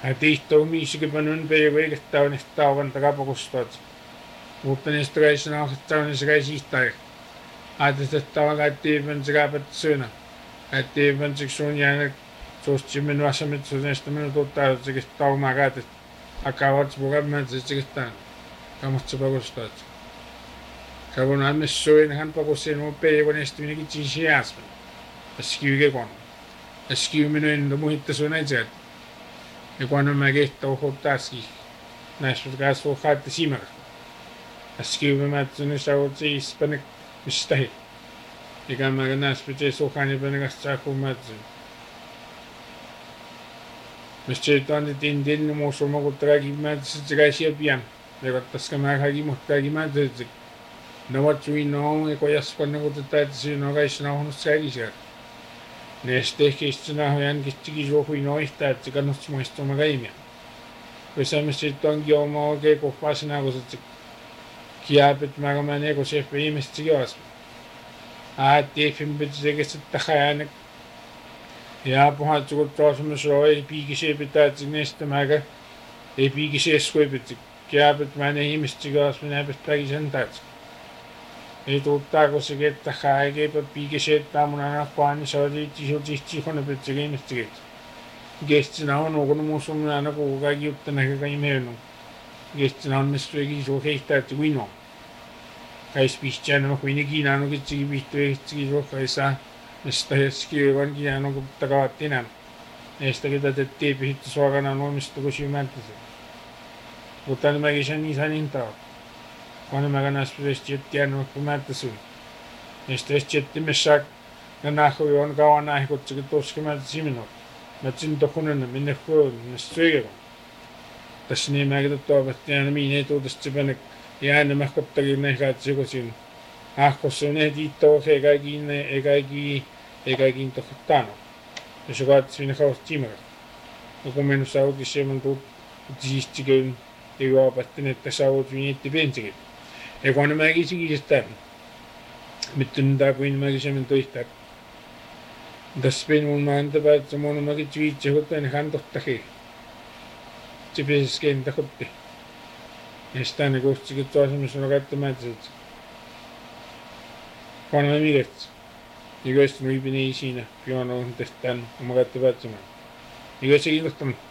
Tihto umiisikin nyt peiveikättää on takapakustat. Mutta niistä reissuina on niissä reisistää. Ajatellaan, että tiivän sekä syynä. Että tiivän sun jäänyt suosti minun asemit suunnista minun tuottaa, että sekin taumaa käytet. Akavat puhumaan, että sekin tämän. Kammasta pakustat. Kavun aiemmissa suin hän pakusin mun peivän estyminenkin tiisi jääsmän. Äskiykö kon. Äskiy minun enda muhitta sun etset. Ja kun mä kehtaa huottaski. Näistä kasvua haette simara. Äskiy mä sun saavut siis pänne mistä he. Eikä mä näistä pitää suhani pänne kanssa saakun mätsin. Mistä se on tintin muussa mutta kaikki mätsit se käsiä pian. Ja kottaska mä kaikki mutta kaikki mätsit. No what we know, ja kun jaspan neuvotetta, että siinä on kaikissa nauhannut säkisiä. Näistä ehkä sitten on jänkistikin suohui noista, että se kannattaa muistaa oma käimiä. Kun se sitten onkin oma oikein kohvaasena, kun se kiäpet mä en eko se ihmiset se joas. Tiefin pitää sekä sitten tähän. Ja puhutaan, että kun tuossa ei piikisiä pitää, että näistä mä ei piikisiä skuipit. Kiäpet mä en ihmiset se joas, minä pitääkin sen täysin. Ei tuuttaa, kun se kettä häikeipä piikisiä, mun aina paani, se oli tihon pitää ihmiset. Kestinä on ollut muussa minä aina kuuluu kaikki juttu näkö kaikki meidän. Kestinä on mistä iso heistä, että kuin on. Kais pistää nämä kuin Kiina on kitsikin pihtyä rohkaisa. Mistä hetki on Kiina on takavat enää. Näistä ketä tettei pihitty suorana nuomista kun syymäntäisi. Mutta nämäkin sen niin sain intaa. Kun mä kannan spesiaalisesti jättiään kun määttäisin. Näistä jättimessä nähkoi on kauan nähkotsakin tuossa määttäisi minua. Mä tsin tohkunen minne huoon, näistä syökään. Tässä niin mäkin toivottavasti aina mihin ei tuutasta se penne. Ja aina mä kottakin nähdä, että se kun siinä. Kossa on ehti ittoa, ei kaikki tohkuttanut. Ja se kaatsi minne kauasta timara. Ja kun mennä sautin semmoinen tuut, siistikin ei juopattin, että sautin minne itti pensikin. Ja kun mäkin sikisestä. Mutta nyt kuin mäkin semmoinen toihtaa. Tässä pein mun maantapää, että mun mäkin twiitsi hoitain hän tohtakin. Se pääsis kentä hoitti. Ja sitä ne kohtsikin tuo semmoisen käyttämään, että kun mä miket. Ja kyllä sitten nuipin ei siinä. Piano on tehtäen oma käyttämään. Ja kyllä se kiinnostaa.